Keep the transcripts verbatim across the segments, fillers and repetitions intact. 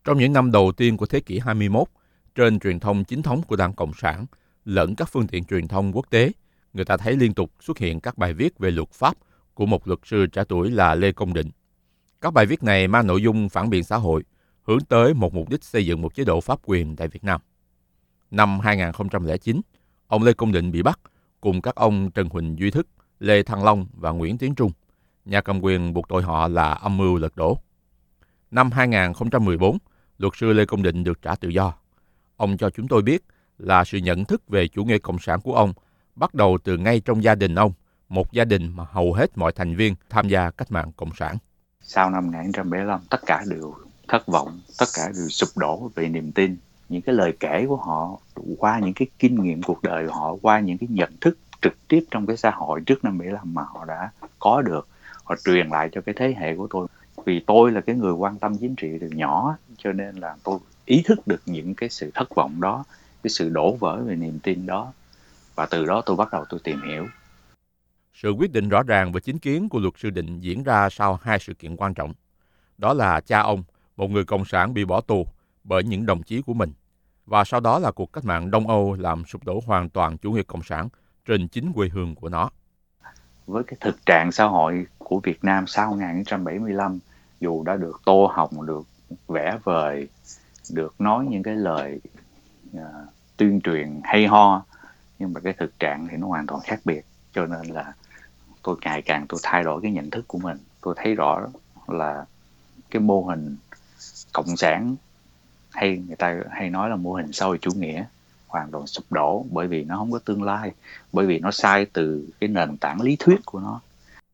Trong những năm đầu tiên của thế kỷ hai mươi mốt, trên truyền thông chính thống của Đảng Cộng sản lẫn các phương tiện truyền thông quốc tế, người ta thấy liên tục xuất hiện các bài viết về luật pháp của một luật sư trẻ tuổi là Lê Công Định. Các bài viết này mang nội dung phản biện xã hội, hướng tới một mục đích xây dựng một chế độ pháp quyền tại Việt Nam. Năm hai không không chín, ông Lê Công Định bị bắt cùng các ông Trần Huỳnh Duy Thức, Lê Thăng Long và Nguyễn Tiến Trung. Nhà cầm quyền buộc tội họ là âm mưu lật đổ. Năm hai không một bốn, luật sư Lê Công Định được trả tự do. Ông cho chúng tôi biết là sự nhận thức về chủ nghĩa cộng sản của ông bắt đầu từ ngay trong gia đình ông, một gia đình mà hầu hết mọi thành viên tham gia cách mạng cộng sản. Sau năm một nghìn chín trăm bảy mươi lăm, tất cả đều thất vọng, tất cả đều sụp đổ về niềm tin. Những cái lời kể của họ qua những cái kinh nghiệm cuộc đời của họ, qua những cái nhận thức trực tiếp trong cái xã hội trước năm bảy mươi lăm mà họ đã có được, họ truyền lại cho cái thế hệ của tôi. Vì tôi là cái người quan tâm chính trị từ nhỏ, cho nên là tôi ý thức được những cái sự thất vọng đó, cái sự đổ vỡ về niềm tin đó. Và từ đó tôi bắt đầu tôi tìm hiểu. Sự quyết định rõ ràng và chính kiến của luật sư Định diễn ra sau hai sự kiện quan trọng. Đó là cha ông, một người cộng sản bị bỏ tù bởi những đồng chí của mình. Và sau đó là cuộc cách mạng Đông Âu làm sụp đổ hoàn toàn chủ nghĩa cộng sản trên chính quê hương của nó. Với cái thực trạng xã hội của Việt Nam sau một nghìn chín trăm bảy mươi lăm, dù đã được tô hồng, được vẽ vời, được nói những cái lời uh, tuyên truyền hay ho, nhưng mà cái thực trạng thì nó hoàn toàn khác biệt. Cho nên là tôi ngày càng tôi thay đổi cái nhận thức của mình. Tôi thấy rõ là cái mô hình cộng sản, hay người ta hay nói là mô hình xã hội chủ nghĩa, hoàn toàn sụp đổ bởi vì nó không có tương lai, bởi vì nó sai từ cái nền tảng lý thuyết của nó.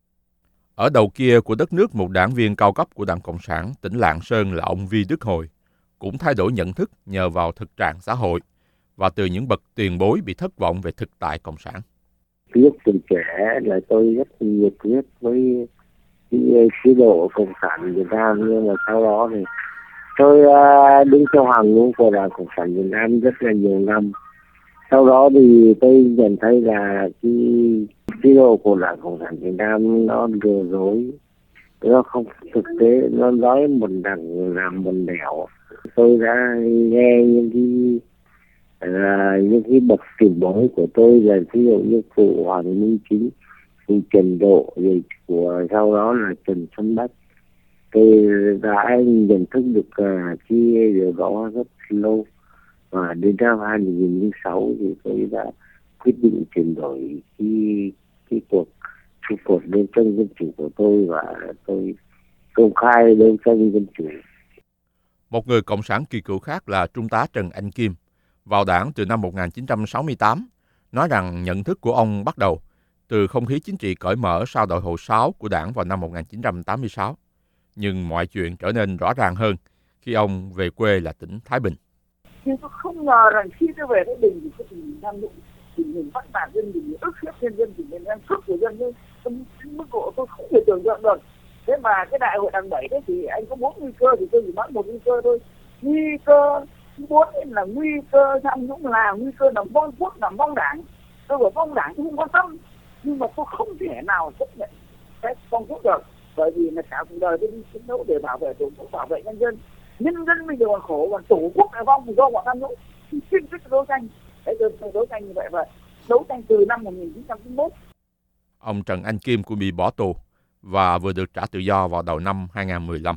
Ở đầu kia của đất nước, một đảng viên cao cấp của Đảng Cộng sản tỉnh Lạng Sơn là ông Vi Đức Hồi cũng thay đổi nhận thức nhờ vào thực trạng xã hội và từ những bậc tiền bối bị thất vọng về thực tại cộng sản. Lúc từ trẻ là tôi rất nhiệt huyết với cái chế độ cộng sản Việt Nam, nhưng mà sau đó thì tôi uh, đứng theo hàng ngũ của Đảng Cộng sản Việt Nam rất là nhiều năm. Sau đó thì tôi nhận thấy là cái chế độ của Đảng Cộng sản Việt Nam nó lừa dối, nó không thực tế, nó nói một đằng làm một nẻo. Tôi đã nghe những cái uh, những cái bậc tiền bối của tôi là ví dụ như cụ Hoàng Minh Chính, cụ Trần Độ, rồi của sau đó là Trần Xuân Bách. Tôi đã nhận thức được uh, cái điều đó rất lâu, và đến năm hai nghìn lẻ sáu thì tôi đã quyết định chuyển đổi cái cái cuộc cái cuộc đấu tranh dân chủ của tôi, và tôi công khai đấu tranh dân chủ. Một người cộng sản kỳ cựu khác là Trung tá Trần Anh Kim, vào đảng từ năm một nghìn chín trăm sáu mươi tám, nói rằng nhận thức của ông bắt đầu từ không khí chính trị cởi mở sau Đại hội sáu của đảng vào năm một nghìn chín trăm tám mươi sáu. Nhưng mọi chuyện trở nên rõ ràng hơn khi ông về quê là tỉnh Thái Bình. Nhưng tôi không ngờ rằng khi tôi về Thái Bình thì có tình tham nhũng, tình hình bắt nạt dân, tình ức hiếp nhân dân, tình hình em sức của dân, nhưng trong mức độ tôi không thể tưởng tượng được. Thế mà cái đại hội đảng bảy đấy thì anh có bốn nguy cơ thì tôi chỉ nói một nguy cơ thôi. Nguy cơ thứ bốn là nguy cơ tham nhũng, là nguy cơ làm vong quốc, làm vong đảng. Tôi bảo vong đảng tôi không quan tâm, nhưng mà tôi không thể nào chấp nhận cái vong quốc được, bởi vì là cả cuộc đời tôi đi chiến đấu để bảo vệ tổ quốc, bảo vệ nhân dân. Nhân dân bây giờ còn khổ, còn tổ quốc là vong do bọn tham nhũng. Thì kiên quyết đấu tranh. Đấy, tôi đấu tranh như vậy vậy. Đấu tranh từ năm một nghìn chín trăm chín mươi mốt. Ông Trần Anh Kim cũng bị bỏ tù và vừa được trả tự do vào đầu năm hai nghìn không trăm mười lăm.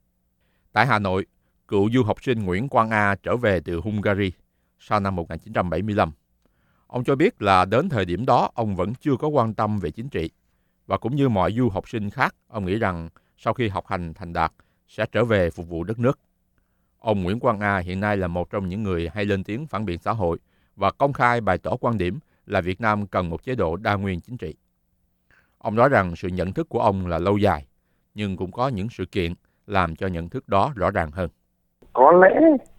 Tại Hà Nội, cựu du học sinh Nguyễn Quang A trở về từ Hungary sau năm một nghìn chín trăm bảy mươi lăm. Ông cho biết là đến thời điểm đó ông vẫn chưa có quan tâm về chính trị. Và cũng như mọi du học sinh khác, ông nghĩ rằng sau khi học hành thành đạt sẽ trở về phục vụ đất nước. Ông Nguyễn Quang A hiện nay là một trong những người hay lên tiếng phản biện xã hội và công khai bày tỏ quan điểm là Việt Nam cần một chế độ đa nguyên chính trị. Ông nói rằng sự nhận thức của ông là lâu dài, nhưng cũng có những sự kiện làm cho nhận thức đó rõ ràng hơn. Có lẽ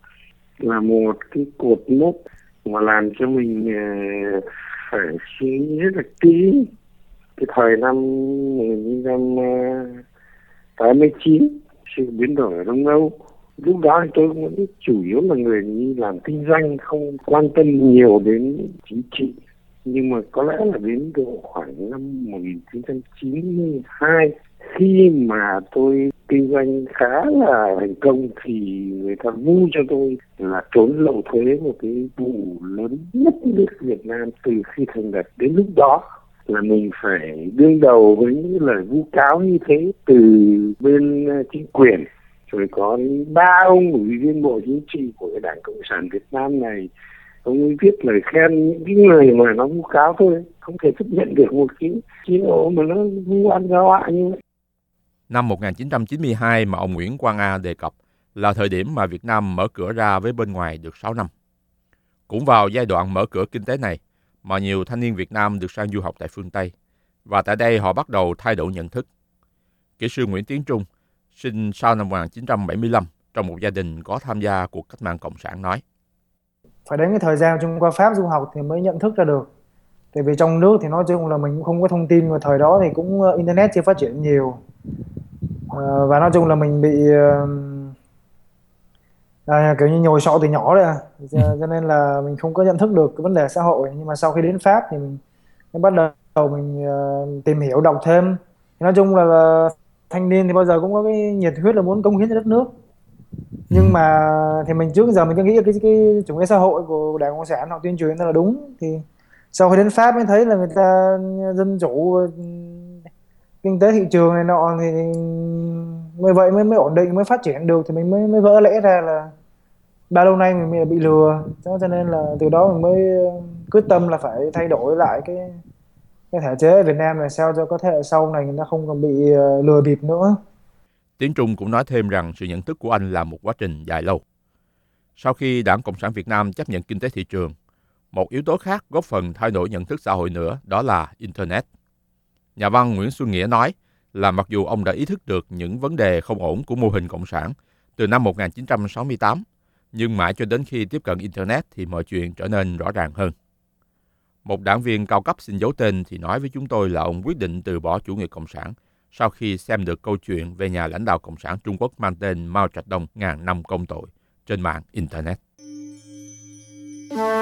là một cái cột mốc mà làm cho mình phải suy nghĩ rất là kỹ. Cái thời năm một nghìn chín trăm tám mươi chín, sự biến đổi ở Đông Âu, lúc đó thì tôi cũng chủ yếu là người đi làm kinh doanh, không quan tâm nhiều đến chính trị. Nhưng mà có lẽ là đến độ khoảng năm một nghìn chín trăm chín mươi hai, khi mà tôi kinh doanh khá là thành công thì người ta vu cho tôi là trốn lậu thuế một cái vụ lớn nhất nước Việt Nam từ khi thành lập đến lúc đó, là mình phải đương đầu với những lời vu cáo như thế từ bên chính quyền. Rồi có ba ông ủy viên Bộ Chính trị của cái Đảng Cộng sản Việt Nam này, ông ấy viết lời khen những cái người mà nó vu cáo tôi, không thể chấp nhận được một cái chiến ổ mà nó vu oan giáo họa như vậy. Năm một nghìn chín trăm chín mươi hai mà ông Nguyễn Quang A đề cập là thời điểm mà Việt Nam mở cửa ra với bên ngoài được sáu năm. Cũng vào giai đoạn mở cửa kinh tế này mà nhiều thanh niên Việt Nam được sang du học tại phương Tây, và tại đây họ bắt đầu thay đổi nhận thức. Kỹ sư Nguyễn Tiến Trung, sinh sau năm một nghìn chín trăm bảy mươi lăm trong một gia đình có tham gia cuộc cách mạng Cộng sản nói: Phải đến cái thời gian Trung qua Pháp du học thì mới nhận thức ra được. Tại vì trong nước thì nói chung là mình cũng không có thông tin, và thời đó thì cũng Internet chưa phát triển nhiều. À, và nói chung là mình bị à, kiểu như nhồi sọ từ nhỏ đấy à. Cho, cho nên là mình không có nhận thức được cái vấn đề xã hội. Nhưng mà sau khi đến Pháp thì mình mới bắt đầu mình uh, tìm hiểu, đọc thêm. Nói chung là, là thanh niên thì bao giờ cũng có cái nhiệt huyết là muốn cống hiến cho đất nước. Nhưng mà thì mình trước giờ mình cứ nghĩ cái, cái, cái chủ nghĩa xã hội của Đảng Cộng sản họ tuyên truyền là đúng. Thì sau khi đến Pháp mới thấy là người ta dân chủ, kinh tế thị trường này nọ, thì mới vậy mới mới ổn định, mới phát triển được, thì mình mới mới vỡ lẽ ra là bao lâu nay mình, mình bị lừa. Cho nên là từ đó mình mới quyết tâm là phải thay đổi lại cái cái thể chế ở Việt Nam này sao cho có thể sau này người ta không còn bị lừa bịp nữa. Tiến Trung cũng nói thêm rằng sự nhận thức của anh là một quá trình dài lâu. Sau khi Đảng Cộng sản Việt Nam chấp nhận kinh tế thị trường, một yếu tố khác góp phần thay đổi nhận thức xã hội nữa, đó là Internet. Nhà văn Nguyễn Xuân Nghĩa nói là mặc dù ông đã ý thức được những vấn đề không ổn của mô hình Cộng sản từ năm một nghìn chín trăm sáu mươi tám, nhưng mãi cho đến khi tiếp cận Internet thì mọi chuyện trở nên rõ ràng hơn. Một đảng viên cao cấp xin giấu tên thì nói với chúng tôi là ông quyết định từ bỏ chủ nghĩa Cộng sản sau khi xem được câu chuyện về nhà lãnh đạo Cộng sản Trung Quốc mang tên Mao Trạch Đông ngàn năm công tội trên mạng Internet.